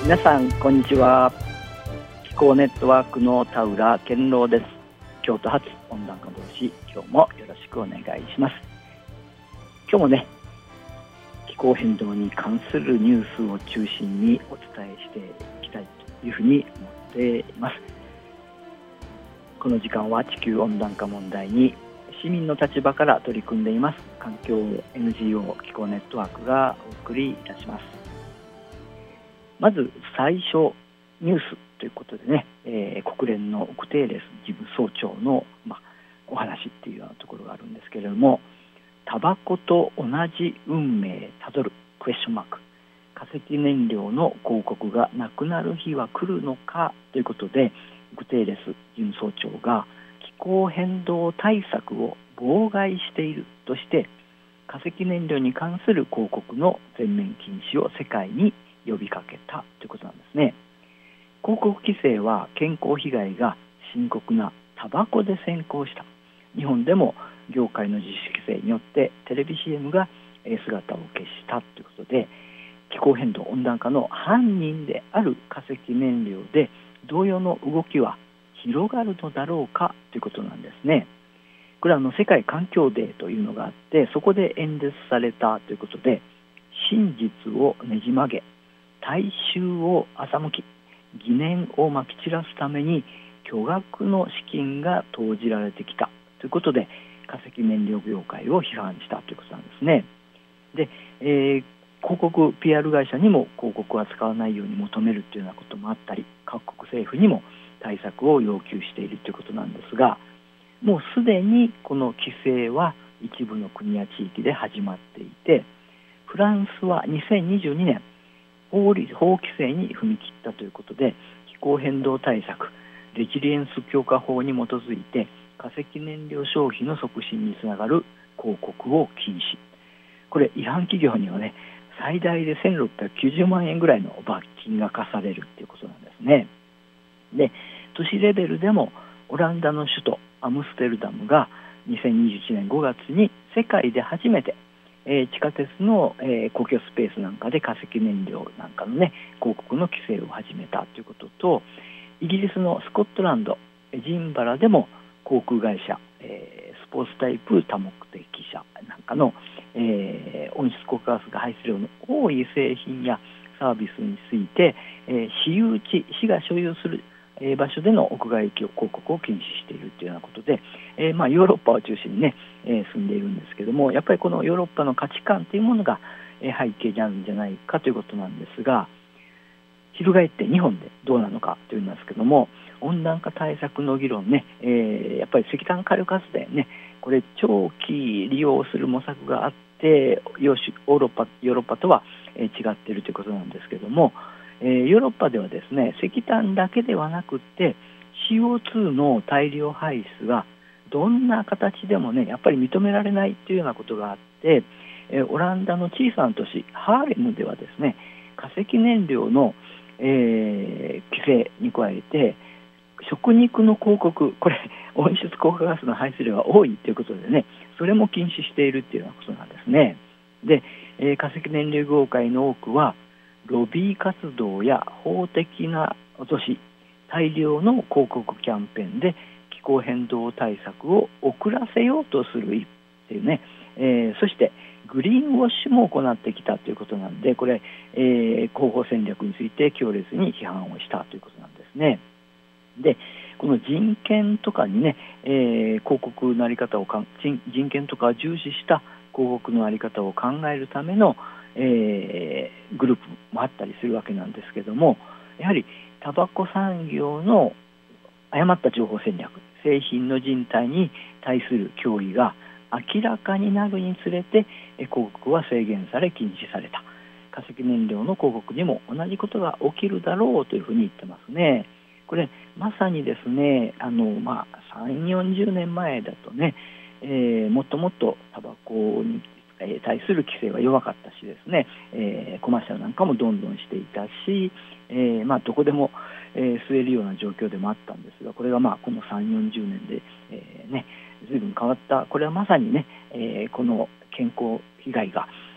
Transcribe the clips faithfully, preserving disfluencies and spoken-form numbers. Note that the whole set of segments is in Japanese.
皆さんこんにちは。気候ネットワークの田浦健郎です。京都発温暖化防止、今日もよろしくお願いします。今日もね、気候変動に関するニュースを中心にお伝えしていきたいというふうに思っています。この時間は地球温暖化問題に市民の立場から取り組んでいます環境 エヌジーオー 気候ネットワークがお送りいたします。まず最初ニュースということでね、えー、国連のグテーレス事務総長の、まあ、お話っていうようなところがあるんですけれども、タバコと同じ運命たどるクエスチョンマーク、化石燃料の広告がなくなる日は来るのかということで、グテーレス事務総長が気候変動対策を妨害しているとして化石燃料に関する広告の全面禁止を世界に呼びかけたということなんですね。広告規制は健康被害が深刻なタバコで先行した。日本でも業界の自主規制によってテレビ シーエム が姿を消したということで、気候変動温暖化の犯人である化石燃料で同様の動きは広がるのだろうかということなんですね。これはあの世界環境デーというのがあって、そこで演説されたということで、真実をねじ曲げ大衆を欺き疑念をまき散らすために巨額の資金が投じられてきたということで、化石燃料業界を批判したということなんですね。で、えー、広告 ピーアール 会社にも広告は使わないように求めるというようなこともあったり、各国政府にも対策を要求しているということなんですが、もうすでにこの規制は一部の国や地域で始まっていて、フランスはにせんにじゅうにねん法律法規制に踏み切ったということで、気候変動対策レジリエンス強化法に基づいて化石燃料消費の促進につながる広告を禁止。これ違反企業にはね、最大でせんろっぴゃくきゅうじゅうまんえんぐらいの罰金が課されるということなんですね。で、都市レベルでもオランダの首都アムステルダムがにせんにじゅういちねんごがつに世界で初めてえー、地下鉄の、えー、公共スペースなんかで化石燃料なんかのね広告の規制を始めたということと、イギリスのスコットランドジンバラでも航空会社、えー、スポーツタイプ多目的車なんかの、えー、温室効果ガスが排出量の多い製品やサービスについて、えー、私有地市が所有するえー、場所での屋外広告を禁止しているというようなことで、えーまあ、ヨーロッパを中心に、ねえー、住んでいるんですけども、やっぱりこのヨーロッパの価値観というものが、えー、背景にあるんじゃないかということなんですが、翻って日本でどうなのかというんですけども、温暖化対策の議論ね、えー、やっぱり石炭火力発電ね、これ長期利用する模索があってヨーロッパ、ヨーロッパとは違っているということなんですけども、えー、ヨーロッパではですね、石炭だけではなくて シーオーツー の大量排出がどんな形でもねやっぱり認められないというようなことがあって、えー、オランダの小さな都市ハーレムではですね、化石燃料の、えー、規制に加えて食肉の広告、これ温室効果ガスの排出量が多いということでね、それも禁止しているというようなことなんですね。で、えー、化石燃料業界の多くはロビー活動や法的な脅し、大量の広告キャンペーンで気候変動対策を遅らせようとするっていうね、えー、そしてグリーンウォッシュも行ってきたということなんで、これ、えー、広報戦略について強烈に批判をしたということなんですね。で、この人権とかにね、えー、広告のあり方をかん人権とかを重視した広告のあり方を考えるためのえー、グループもあったりするわけなんですけども、やはりタバコ産業の誤った情報戦略、製品の人体に対する脅威が明らかになるにつれて広告は制限され禁止された。化石燃料の広告にも同じことが起きるだろうというふうに言ってますね。これまさにですね、あの、まあ、さんじゅう、よんじゅうねんまえだとね、えー、もっともっとタバコに対する規制は弱かったしですね、えー、コマーシャルなんかもどんどんしていたし、えーまあ、どこでも、えー、吸えるような状況でもあったんですが、これがまあこのさんじゅう、よんじゅうねんで、えーね、随分変わった。これはまさにね、えー、この健康被害が、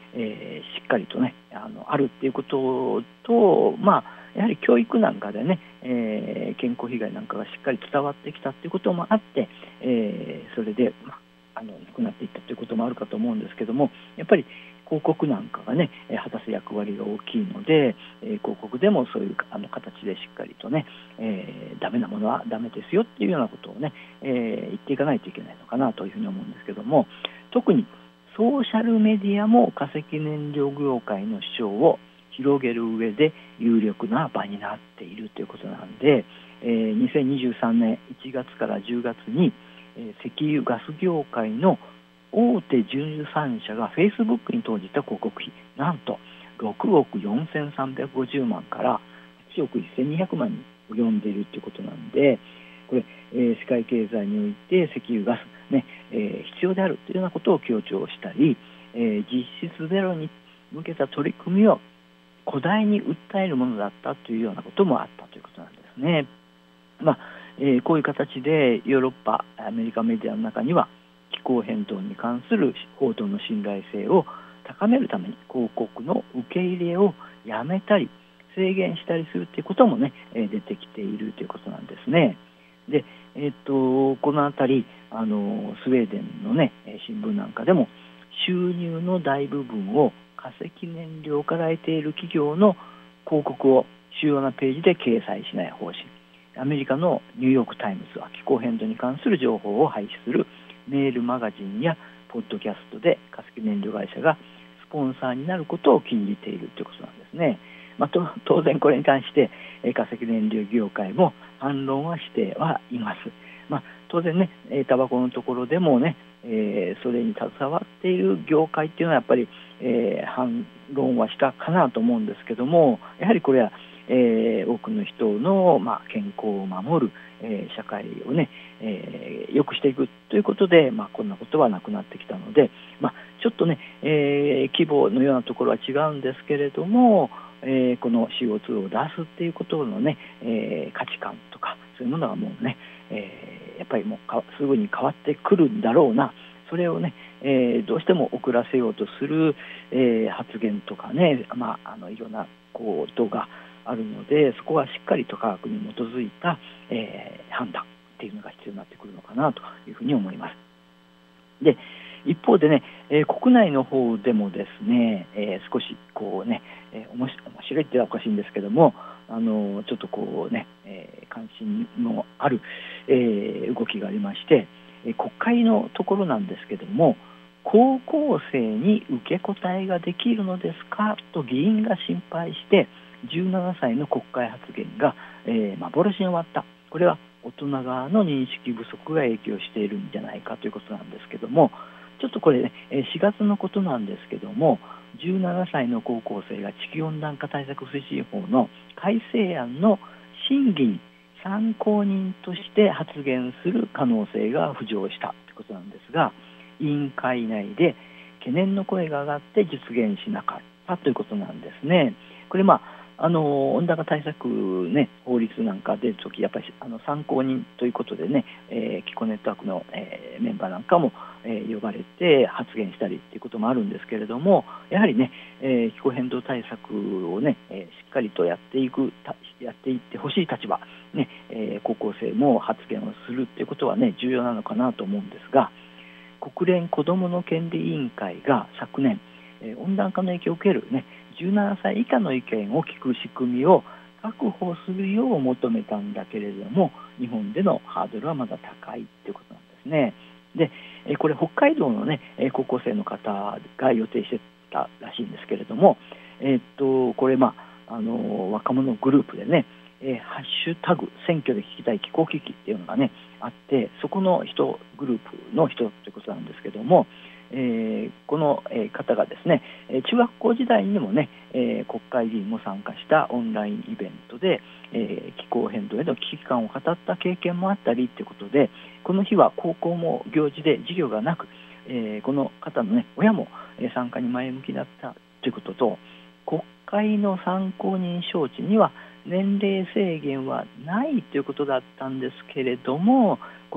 えー、しっかりとねあのあるっていうことと、まあ、やはり教育なんかでね、えー、健康被害なんかがしっかり伝わってきたっていうこともあって、えー、それで、まあ、あの亡くなっていったということもあるかと思うんですけども、やっぱり広告なんかがね果たす役割が大きいので、えー、広告でもそういうあの形でしっかりとね、えー、ダメなものはダメですよっていうようなことをね、えー、言っていかないといけないのかなというふうに思うんですけども、特にソーシャルメディアも化石燃料業界の主張を広げる上で有力な場になっているということなんで、えー、にせんにじゅうさんねんいちがつからじゅうがつに、えー、石油ガス業界の大手じゅうさんしゃがフェイスブックに投じた広告費、なんとろくおくよんせんさんびゃくごじゅうまんからはちおくせんにひゃくまんに及んでいるということなんで、これ、えー、世界経済において石油ガス、ねえー、必要であるというようなことを強調したり、えー、実質ゼロに向けた取り組みを誇大に訴えるものだったというようなこともあったということなんですね。まあえー、こういう形でヨーロッパ、アメリカメディアの中には気候変動に関する報道の信頼性を高めるために広告の受け入れをやめたり制限したりするということもね、えー、出てきているということなんですね。で、えー、とこのあたりあのスウェーデンの、ね、新聞なんかでも収入の大部分を化石燃料から得ている企業の広告を主要なページで掲載しない方針、アメリカのニューヨークタイムズは気候変動に関する情報を配布するメールマガジンやポッドキャストで化石燃料会社がスポンサーになることを禁じているということなんですね。まあ、と当然これに関して化石燃料業界も反論はしてはいます。まあ、当然ねタバコのところでもね、えー、それに携わっている業界っていうのはやっぱり、えー、反論はしたかなと思うんですけども、やはりこれは、えー、多くの人の、まあ、健康を守る、えー、社会をね、えー、良くしていくということで、まあ、こんなことはなくなってきたので、まあ、ちょっとね、えー、規模のようなところは違うんですけれども、えー、この シーオーツー を出すっていうことのね、えー、価値観とかそういうものがもうね、えー、やっぱりもうかすぐに変わってくるんだろうな、それをね、えー、どうしても遅らせようとする、えー、発言とかね、まあ、あのいろんなことがあるので、そこはしっかりと科学に基づいた、えー、判断っていうのが必要になってくるのかなというふうに思います。で、一方でね、えー、国内の方でもですね、えー、少しこうね、えー、面白いって言ったらおかしいんですけども、あのちょっとこうね、えー、関心のある、えー、動きがありまして、えー、国会のところなんですけども、高校生に受け答えができるのですかと議員が心配してじゅうななさいの国会発言が、えー、幻に終わった。これは大人側の認識不足が影響しているんじゃないかということなんですけども、ちょっとこれ、ね、しがつのことなんですけども、じゅうななさいの高校生が地球温暖化対策推進法の改正案の審議に参考人として発言する可能性が浮上したということなんですが、委員会内で懸念の声が上がって実現しなかったということなんですね。これまああの温暖化対策、ね、法律なんか出るとき、やっぱりあの参考人ということでね、えー、気候ネットワークの、えー、メンバーなんかも、えー、呼ばれて発言したりということもあるんですけれども、やはりね、えー、気候変動対策をね、えー、しっかりとやっていくやっていってほしい立場、ねえー、高校生も発言をするということはね重要なのかなと思うんですが、国連子どもの権利委員会が昨年、えー、温暖化の影響を受ける、ね、じゅうななさい以下の意見を聞く仕組みを確保するよう求めたんだけれども、日本でのハードルはまだ高いということなんですね。で、えー、これ北海道の、ね、高校生の方が予定してたらしいんですけれども、えー、っとこれ、まあ、あの若者グループでね、えー、ハッシュタグ選挙で聞きたい気候危機っていうのがねあって、そこの人グループの人ということなんですけども、えー、この方がですね中学校時代にもね、えー、国会議員も参加したオンラインイベントで、えー、気候変動への危機感を語った経験もあったりということで、この日は高校も行事で授業がなく、えー、この方の、ね、親も参加に前向きだったということと、国会の参考人招致には年齢制限はないということだったんですけれども、この、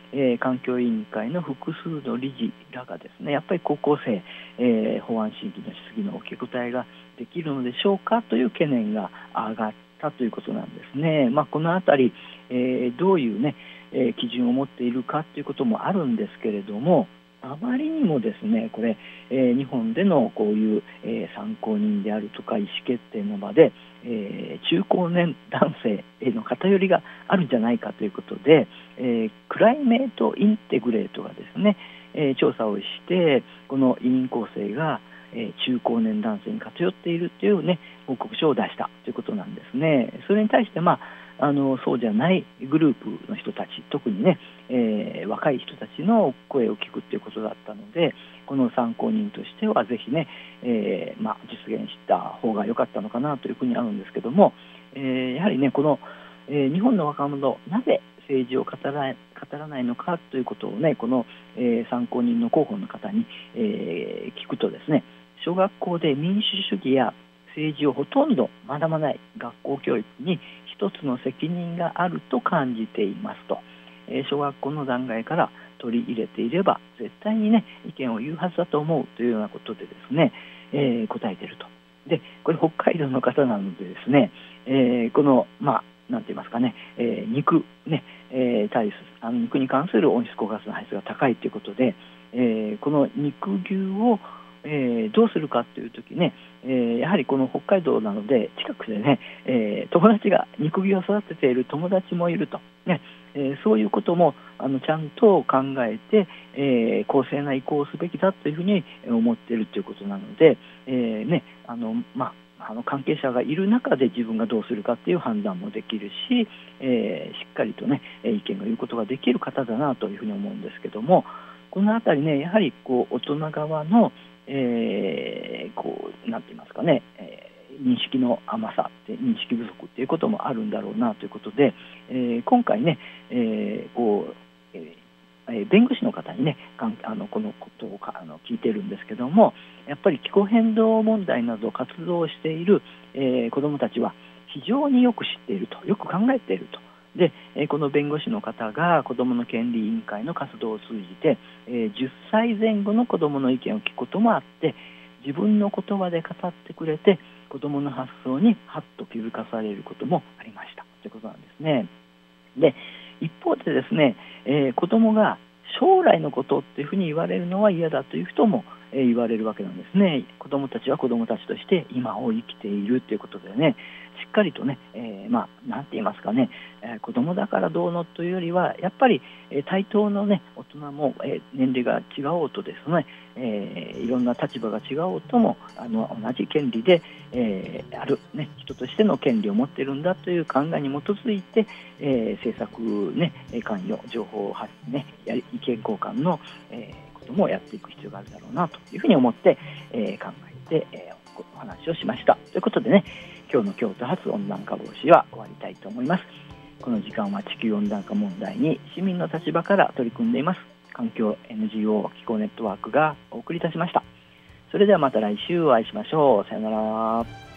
えー、環境委員会の複数の理事らがですね、やっぱり高校生、えー、法案審議の質疑の受け答えができるのでしょうかという懸念が上がったということなんですね。まあ、このあたり、えー、どういう、ねえー、基準を持っているかということもあるんですけれども、あまりにもですね、これ、えー、日本でのこういう、えー、参考人であるとか意思決定の場で、えー、中高年男性への偏りがあるんじゃないかということで、えー、クライメートインテグレートがですね、えー、調査をしてこの移民構成が、えー、中高年男性に偏っているという、ね、報告書を出したということなんですね。それに対して、まああのそうじゃないグループの人たち、特にね、えー、若い人たちの声を聞くということだったので、この参考人としてはぜひね、えーまあ、実現した方が良かったのかなというふうにあるんですけども、えー、やはりね、この、えー、日本の若者、なぜ政治を語ら語らないのかということをね、この、えー、参考人の候補の方に、えー、聞くとですね、小学校で民主主義や政治をほとんど学ばない学校教育に一つの責任があると感じていますと、えー、小学校の段階から取り入れていれば絶対にね意見を言うはずだと思うというようなことでですね、えー、答えていると。でこれ北海道の方なのでですね、えー、このまあなんて言いますかね、えー、肉ね、えー、体質あの肉に関する温室効果ガスの排出が高いということで、えー、この肉牛をえー、どうするかというときね、えー、やはりこの北海道なので近くでね、えー、友達が肉牛を育てている友達もいると、ねえー、そういうこともあのちゃんと考えて、えー、公正な移行をすべきだというふうに思っているということなので、えーねあのまあ、あの関係者がいる中で自分がどうするかという判断もできるし、えー、しっかりとね意見を言うことができる方だなというふうに思うんですけども、このあたりねやはりこう大人側のえー、こうなんて言いますかね、えー、認識の甘さって認識不足っていうこともあるんだろうなということで、えー、今回ね、えーこうえー、弁護士の方にねあのこのことをあの聞いてるんですけども、やっぱり気候変動問題など活動をしている、えー、子どもたちは非常によく知っていると、よく考えていると。でこの弁護士の方が子どもの権利委員会の活動を通じて、えー、じゅっさいぜん後の子どもの意見を聞くこともあって、自分の言葉で語ってくれて子どもの発想にハッと気づかされることもありましたということなんですね。で一方でですね、えー、子どもが将来のことっていうふうに言われるのは嫌だという人も、えー、言われるわけなんですね。子どもたちは子どもたちとして今を生きているということでね、しっかりとね、えー、まあなんて言いますかね、えー、子どもだからどうのというよりはやっぱり、えー、対等のね大人も、えー、年齢が違おうとですね、えー、いろんな立場が違おうともあの同じ権利で、えー、ある、ね、人としての権利を持っているんだという考えに基づいて、えー、政策、ね、関与情報発信、ね、やり意見交換の、えー、こともやっていく必要があるだろうなというふうに思って、えー、考えて、えー、お話をしましたということでね、今日の京都発温暖化防止は終わりたいと思います。この時間は地球温暖化問題に市民の立場から取り組んでいます環境 エヌジーオー 気候ネットワークがお送りいたしました。それではまた来週お会いしましょう。さよなら。